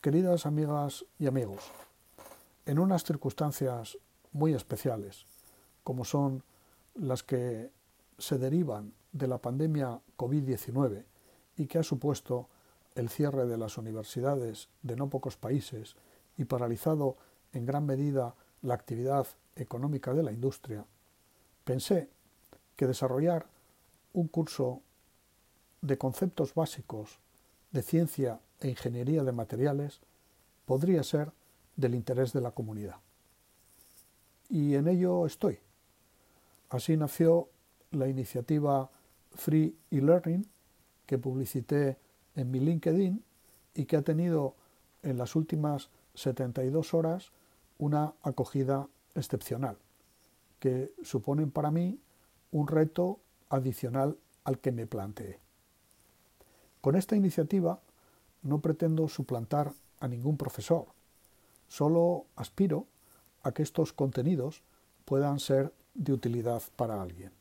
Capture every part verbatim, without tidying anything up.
Queridas amigas y amigos, en unas circunstancias muy especiales, como son las que se derivan de la pandemia COVID diecinueve y que ha supuesto el cierre de las universidades de no pocos países y paralizado en gran medida la actividad económica de la industria, pensé que desarrollar un curso de conceptos básicos de ciencia e ingeniería de materiales podría ser del interés de la comunidad. Y en ello estoy. Así nació la iniciativa Free eLearning, que publicité en mi LinkedIn y que ha tenido en las últimas setenta y dos horas una acogida excepcional, que suponen para mí un reto adicional al que me planteé. Con esta iniciativa no pretendo suplantar a ningún profesor, solo aspiro a que estos contenidos puedan ser de utilidad para alguien.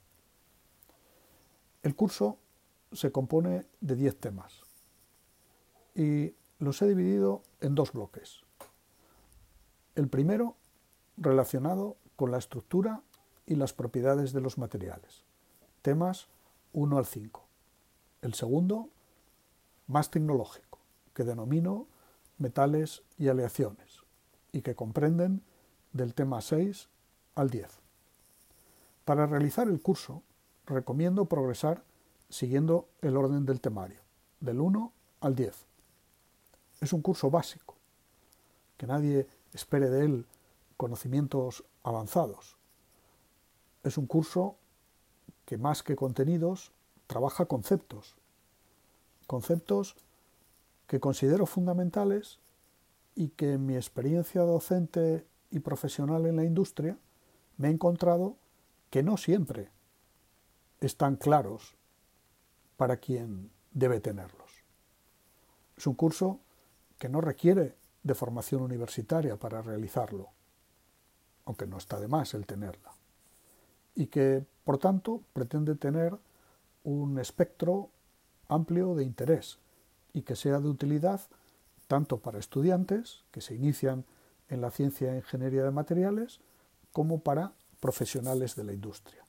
El curso se compone de diez temas y los he dividido en dos bloques. El primero, relacionado con la estructura y las propiedades de los materiales, temas uno al cinco. El segundo, más tecnológico, que denomino metales y aleaciones, y que comprenden del tema seis al diez. Para realizar el curso, recomiendo progresar siguiendo el orden del temario, del uno al diez. Es un curso básico, que nadie espere de él conocimientos avanzados. Es un curso que más que contenidos trabaja conceptos, conceptos que considero fundamentales y que en mi experiencia docente y profesional en la industria me he encontrado que no siempre están claros para quien debe tenerlos. Es un curso que no requiere de formación universitaria para realizarlo, aunque no está de más el tenerla, y que, por tanto, pretende tener un espectro amplio de interés y que sea de utilidad tanto para estudiantes que se inician en la ciencia e ingeniería de materiales como para profesionales de la industria.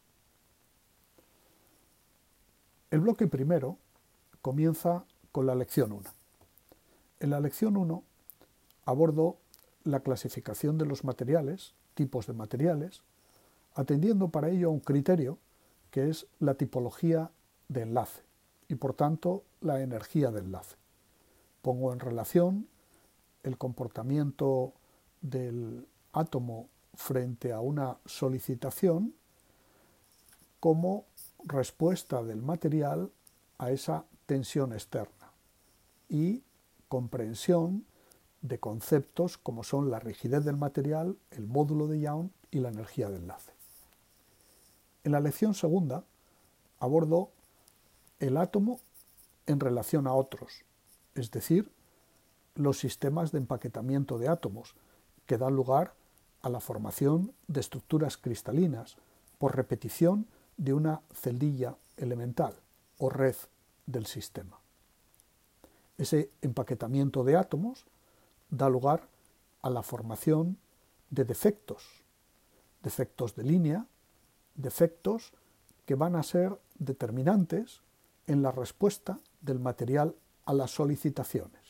El bloque primero comienza con la lección uno. En la lección uno abordo la clasificación de los materiales, tipos de materiales, atendiendo para ello a un criterio que es la tipología de enlace y, por tanto, la energía de enlace. Pongo en relación el comportamiento del átomo frente a una solicitación como respuesta del material a esa tensión externa y comprensión de conceptos como son la rigidez del material, el módulo de Young y la energía de enlace. En la lección segunda abordo el átomo en relación a otros, es decir, los sistemas de empaquetamiento de átomos que dan lugar a la formación de estructuras cristalinas por repetición de una celdilla elemental o red del sistema. Ese empaquetamiento de átomos da lugar a la formación de defectos, defectos de línea, defectos que van a ser determinantes en la respuesta del material a las solicitaciones.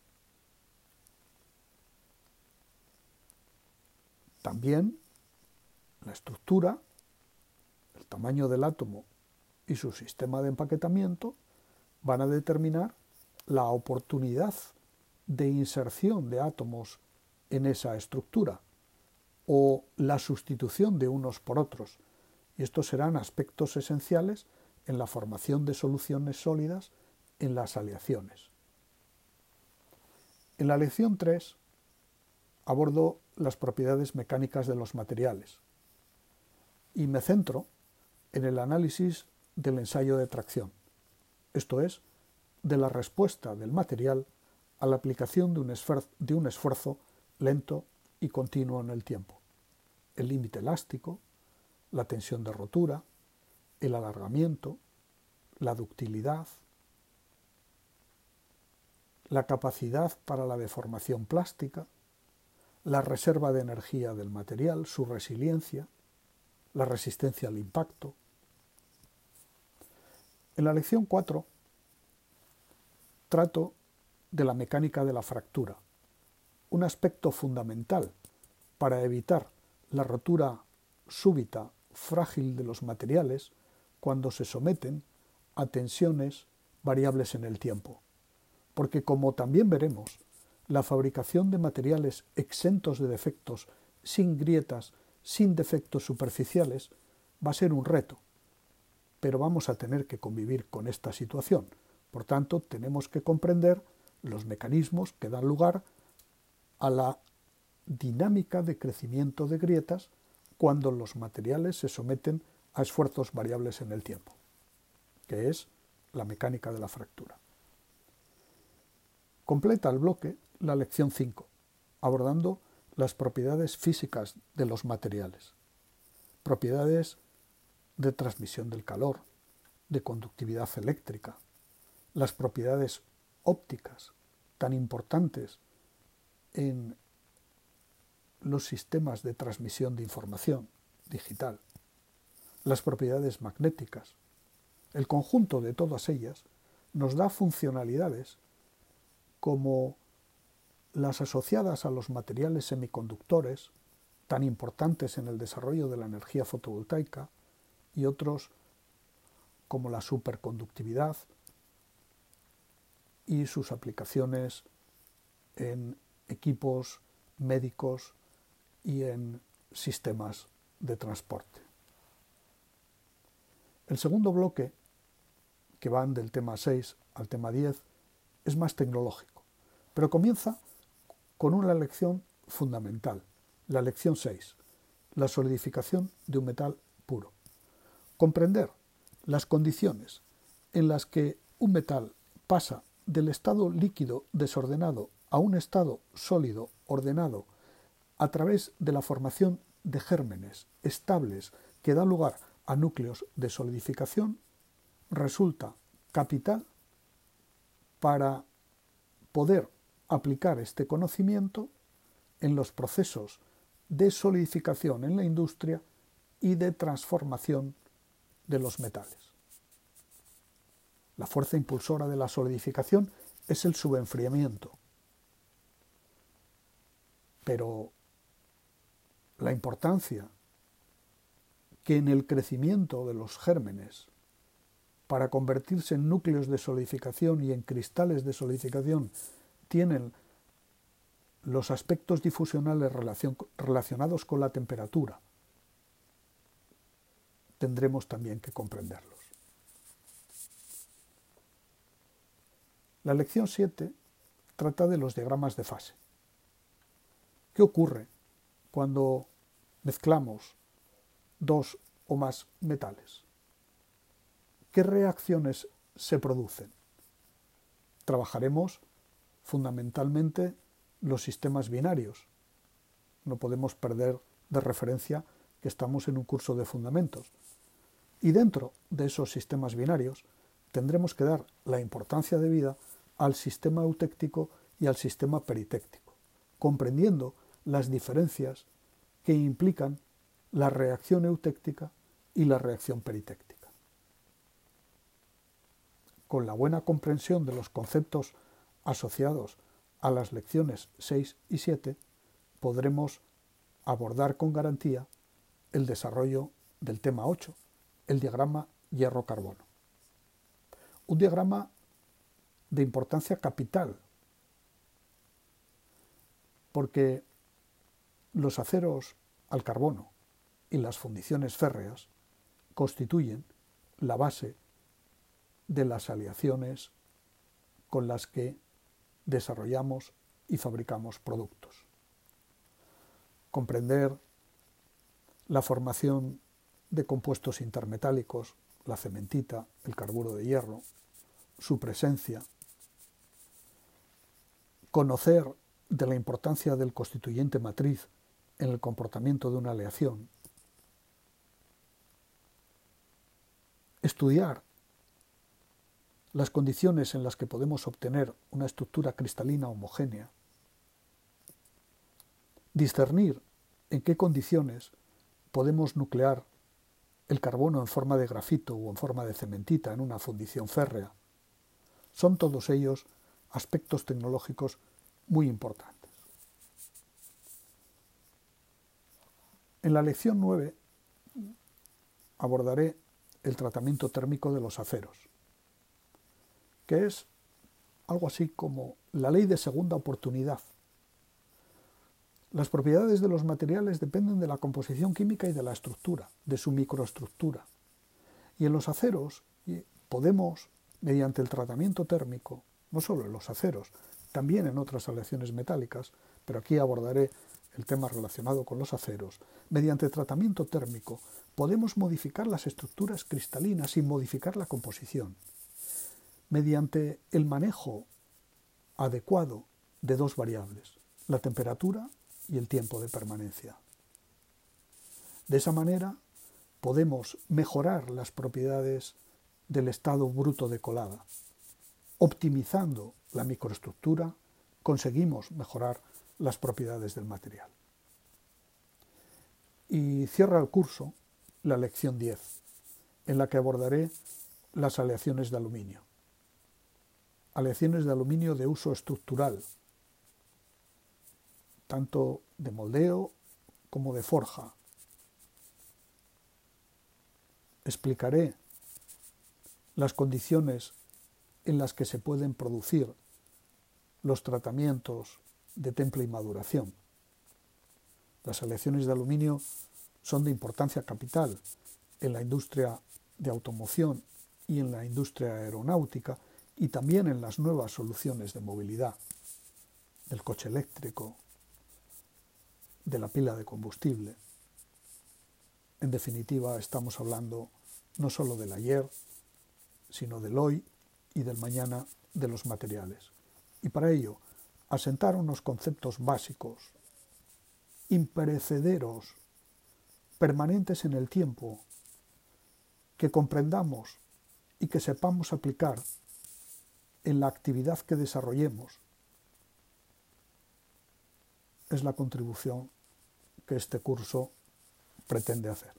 También la estructura, el tamaño del átomo y su sistema de empaquetamiento van a determinar la oportunidad de inserción de átomos en esa estructura o la sustitución de unos por otros. Y estos serán aspectos esenciales en la formación de soluciones sólidas en las aleaciones. En la lección tres abordo las propiedades mecánicas de los materiales y me centro en el análisis del ensayo de tracción, esto es, de la respuesta del material a la aplicación de un esfuerzo, de un esfuerzo lento y continuo en el tiempo, el límite elástico, la tensión de rotura, el alargamiento, la ductilidad, la capacidad para la deformación plástica, la reserva de energía del material, su resiliencia, la resistencia al impacto. En la lección cuatro trato de la mecánica de la fractura, un aspecto fundamental para evitar la rotura súbita, frágil de los materiales cuando se someten a tensiones variables en el tiempo. Porque, como también veremos, la fabricación de materiales exentos de defectos, sin grietas, sin defectos superficiales, va a ser un reto. Pero vamos a tener que convivir con esta situación. Por tanto, tenemos que comprender los mecanismos que dan lugar a la dinámica de crecimiento de grietas cuando los materiales se someten a esfuerzos variables en el tiempo, que es la mecánica de la fractura. Completa el bloque la lección cinco, abordando las propiedades físicas de los materiales, propiedades de transmisión del calor, de conductividad eléctrica, las propiedades ópticas tan importantes en los sistemas de transmisión de información digital, las propiedades magnéticas. El conjunto de todas ellas nos da funcionalidades como las asociadas a los materiales semiconductores, tan importantes en el desarrollo de la energía fotovoltaica, y otros como la superconductividad y sus aplicaciones en equipos médicos y en sistemas de transporte. El segundo bloque, que van del tema seis al tema diez, es más tecnológico, pero comienza con una lección fundamental, la lección seis, la solidificación de un metal puro. Comprender las condiciones en las que un metal pasa del estado líquido desordenado a un estado sólido ordenado a través de la formación de gérmenes estables que dan lugar a núcleos de solidificación resulta capital para poder aplicar este conocimiento en los procesos de solidificación en la industria y de transformación de los metales. La fuerza impulsora de la solidificación es el subenfriamiento, pero la importancia que en el crecimiento de los gérmenes para convertirse en núcleos de solidificación y en cristales de solidificación tienen los aspectos difusionales relacion, relacionados con la temperatura, tendremos también que comprenderlos. La lección siete trata de los diagramas de fase. ¿Qué ocurre cuando mezclamos dos o más metales? ¿Qué reacciones se producen? Trabajaremos fundamentalmente los sistemas binarios. No podemos perder de referencia que estamos en un curso de fundamentos. Y dentro de esos sistemas binarios tendremos que dar la importancia debida al sistema eutéctico y al sistema peritéctico, comprendiendo las diferencias que implican la reacción eutéctica y la reacción peritéctica. Con la buena comprensión de los conceptos asociados a las lecciones seis y siete, podremos abordar con garantía el desarrollo del tema ocho, el diagrama hierro-carbono. Un diagrama de importancia capital, porque los aceros al carbono y las fundiciones férreas constituyen la base de las aleaciones con las que desarrollamos y fabricamos productos. Comprender la formación de compuestos intermetálicos, la cementita, el carburo de hierro, su presencia, conocer de la importancia del constituyente matriz en el comportamiento de una aleación, estudiar las condiciones en las que podemos obtener una estructura cristalina homogénea, discernir en qué condiciones podemos nuclear el carbono en forma de grafito o en forma de cementita en una fundición férrea, son todos ellos aspectos tecnológicos muy importantes. En la lección nueve abordaré el tratamiento térmico de los aceros, que es algo así como la ley de segunda oportunidad. Las propiedades de los materiales dependen de la composición química y de la estructura, de su microestructura. Y en los aceros podemos, mediante el tratamiento térmico, no solo en los aceros, también en otras aleaciones metálicas, pero aquí abordaré el tema relacionado con los aceros, mediante tratamiento térmico podemos modificar las estructuras cristalinas y modificar la composición, mediante el manejo adecuado de dos variables, la temperatura y el tiempo de permanencia. De esa manera podemos mejorar las propiedades del estado bruto de colada. Optimizando la microestructura, conseguimos mejorar las propiedades del material. Y cierra el curso la lección diez, en la que abordaré las aleaciones de aluminio. Aleaciones de aluminio de uso estructural, tanto de moldeo como de forja. Explicaré las condiciones en las que se pueden producir los tratamientos de temple y maduración. Las aleaciones de aluminio son de importancia capital en la industria de automoción y en la industria aeronáutica y también en las nuevas soluciones de movilidad, del coche eléctrico, de la pila de combustible. En definitiva, estamos hablando no solo del ayer, sino del hoy y del mañana de los materiales. Y para ello, asentar unos conceptos básicos, imperecederos, permanentes en el tiempo, que comprendamos y que sepamos aplicar en la actividad que desarrollemos, es la contribución que este curso pretende hacer.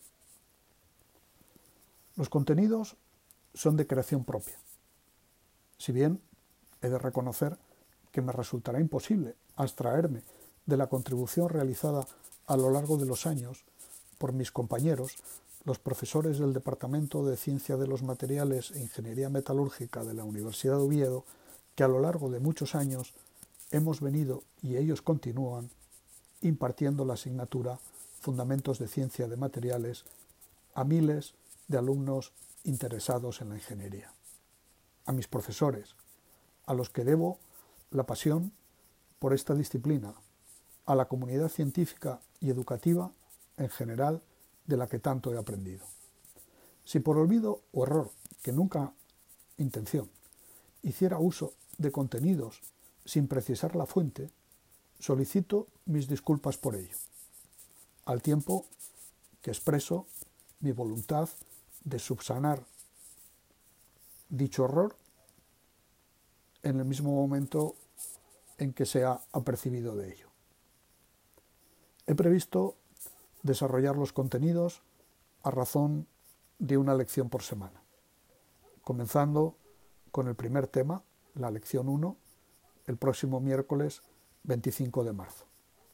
Los contenidos son de creación propia, si bien he de reconocer que me resultará imposible abstraerme de la contribución realizada a lo largo de los años por mis compañeros, los profesores del Departamento de Ciencia de los Materiales e Ingeniería Metalúrgica de la Universidad de Oviedo, que a lo largo de muchos años hemos venido, y ellos continúan, impartiendo la asignatura Fundamentos de Ciencia de Materiales a miles de alumnos interesados en la ingeniería. A mis profesores, a los que debo la pasión por esta disciplina, a la comunidad científica y educativa en general de la que tanto he aprendido. Si por olvido o error, que nunca intención, hiciera uso de contenidos sin precisar la fuente, solicito mis disculpas por ello, al tiempo que expreso mi voluntad de subsanar dicho error en el mismo momento en que se ha apercibido de ello. He previsto desarrollar los contenidos a razón de una lección por semana, comenzando con el primer tema, la lección uno, el próximo miércoles veinticinco de marzo.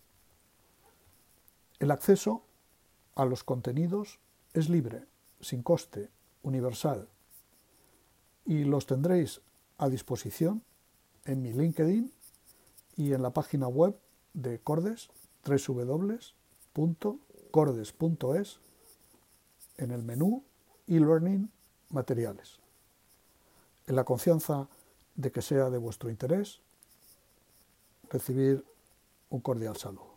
El acceso a los contenidos es libre, sin coste, universal, y los tendréis a disposición en mi LinkedIn y en la página web de Cordes, doble u doble u doble u punto cordes punto es, en el menú e-learning materiales. En la confianza de que sea de vuestro interés, recibir un cordial saludo.